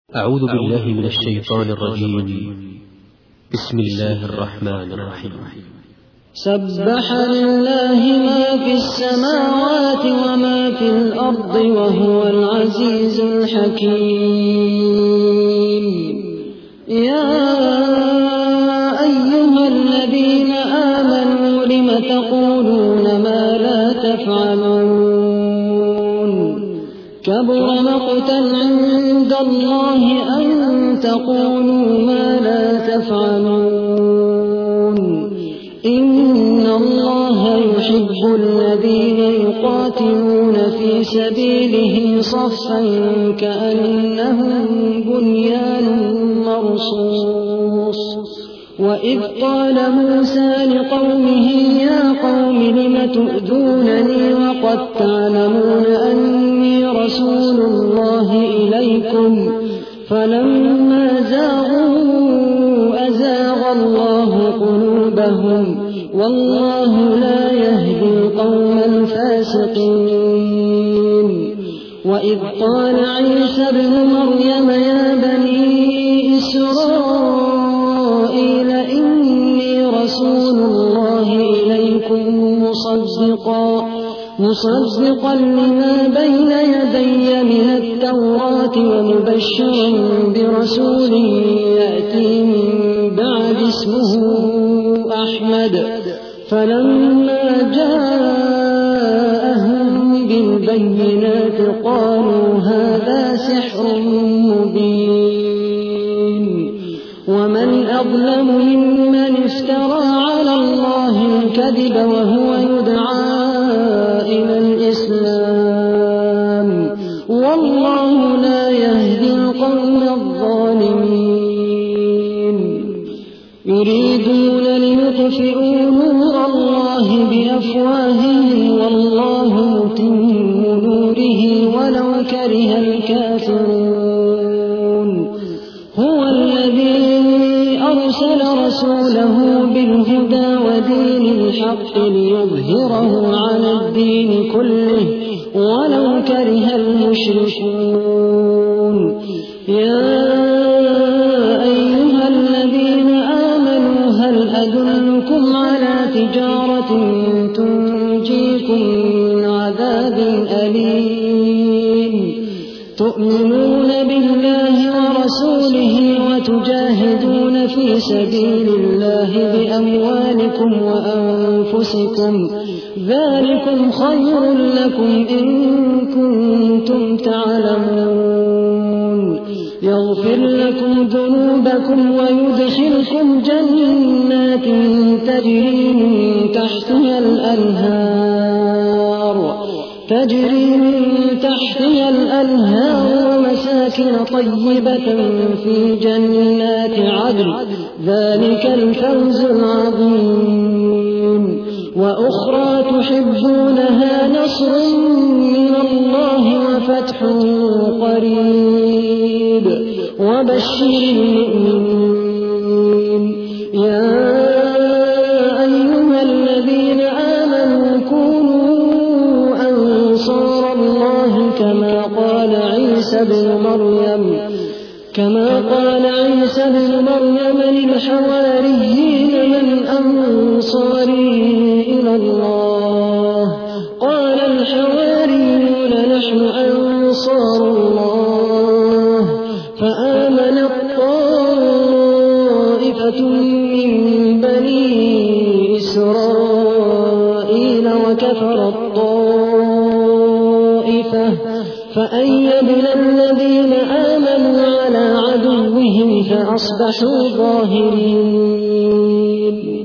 أعوذ بالله من الشيطان الرجيم. بسم الله الرحمن الرحيم. سبح لله ما في السماوات وما في الأرض وهو العزيز الحكيم. يا أيها الذين آمنوا لم تقولون ما لا تفعلون؟ كبر مقتا عند الله أن تقولوا ما لا تفعلون. إن الله يحب الذين يقاتلون في سبيله صفا كأنهم بنيان مرصوص. وإذ قال موسى لقومه يا قوم لم تؤذونني وقد تعلمون أني رسول الله إليكم فلما زاغوا أزاغ الله قلوبهم والله لا يهدي القوم الفاسقين. وإذ قال عيسى ابن مريم يا بني إسرائيل إني رسول الله إليكم مصدقا لما بين يدي من التوراة ومبشرا برسول يأتي من بعد اسمه أحمد. فلما جاءهم بالبينات قالوا هذا سحر مبين. ومن أظلم ممن افترى على الله الكذب وهو يدعى إلى الإسلام والله لا يهدي القوم الظالمين. يريدون ليطفئوا نور الله بأفواههم والله متم نوره ولو كره الكافرون. هو الذي أرسل رسوله بالهدى ودين الحق ليظهره على الدين كله ولو كره المشركون. يا أيها الذين آمنوا هل أدلكم على تجارة تنجيكم من عذاب أليم؟ تؤمنون بالله ورسوله وتجاهدون في سبيل الله بأموالكم وأنفسكم ذلكم خير لكم إن كنتم تعلمون. يغفر لكم ذنوبكم ويدخلكم جنات تجري من تحتها الأنهار ومساكن طيبة في جنات عدن ذلك الفوز العظيم. وأخرى تحبونها نصر من الله وفتح قريب وبشر المؤمنين. يا أيها الذين آمنوا كونوا أنصار الله كما قال عيسى بن مريم للحواريين من أنصاري إلى الله؟ قال الحواريون نحن أنصار الله. فآمنت طائفة من بني إسرائيل وكفرت طائفة فأيدنا الذين آمنوا على عدوهم فأصبحوا ظاهرين.